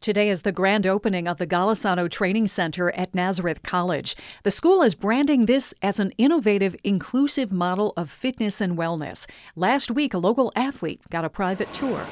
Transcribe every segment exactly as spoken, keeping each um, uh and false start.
Today is the grand opening of the Golisano Training Center at Nazareth College. The school is branding this as an innovative, inclusive model of fitness and wellness. Last week, a local athlete got a private tour.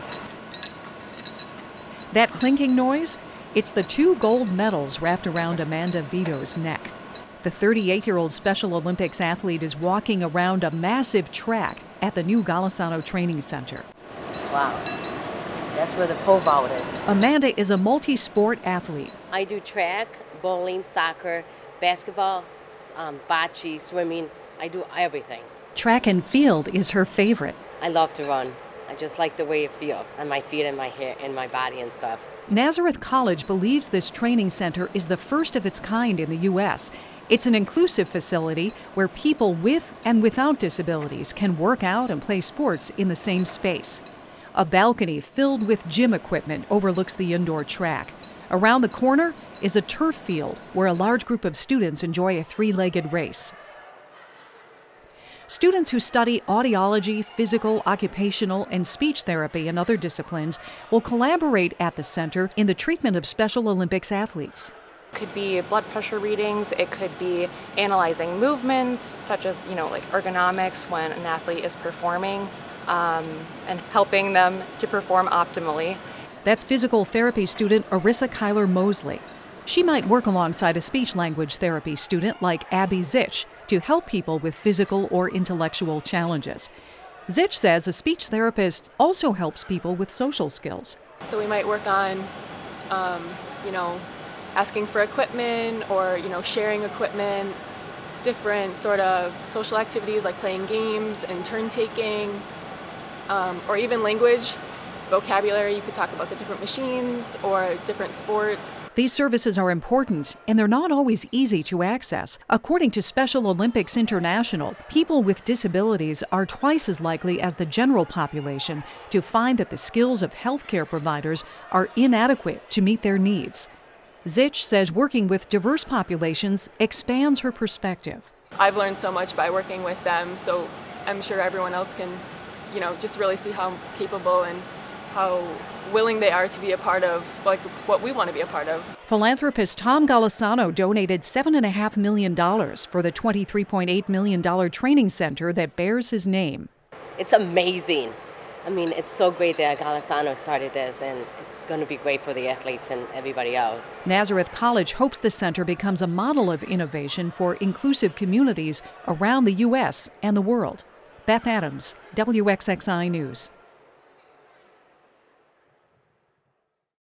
That clinking noise? It's the two gold medals wrapped around Amanda Vito's neck. The thirty-eight-year-old Special Olympics athlete is walking around a massive track at the new Golisano Training Center. Wow. That's where the pole vault is. Amanda is a multi-sport athlete. I do track, bowling, soccer, basketball, um, bocce, swimming. I do everything. Track and field is her favorite. I love to run. I just like the way it feels on my feet and my hair and my body and stuff. Nazareth College believes this training center is the first of its kind in the U S It's an inclusive facility where people with and without disabilities can work out and play sports in the same space. A balcony filled with gym equipment overlooks the indoor track. Around the corner is a turf field where a large group of students enjoy a three-legged race. Students who study audiology, physical, occupational, and speech therapy and other disciplines will collaborate at the center in the treatment of Special Olympics athletes. It could be blood pressure readings, it could be analyzing movements, such as, you know, like ergonomics when an athlete is performing. Um, and helping them to perform optimally. That's physical therapy student Arissa Kyler Mosley. She might work alongside a speech-language therapy student like Abby Zich to help people with physical or intellectual challenges. Zich says a speech therapist also helps people with social skills. So we might work on, um, you know, asking for equipment or, you know, sharing equipment, different sort of social activities like playing games and turn-taking. Um, or even language, vocabulary. You could talk about the different machines or different sports. These services are important, and they're not always easy to access. According to Special Olympics International, people with disabilities are twice as likely as the general population to find that the skills of healthcare providers are inadequate to meet their needs. Zich says working with diverse populations expands her perspective. I've learned so much by working with them, so I'm sure everyone else can, you know, just really see how capable and how willing they are to be a part of, like, what we want to be a part of. Philanthropist Tom Golisano donated seven point five million dollars for the twenty-three point eight million dollars training center that bears his name. It's amazing. I mean, it's so great that Golisano started this, and it's going to be great for the athletes and everybody else. Nazareth College hopes the center becomes a model of innovation for inclusive communities around the U S and the world. Beth Adams, W X X I News.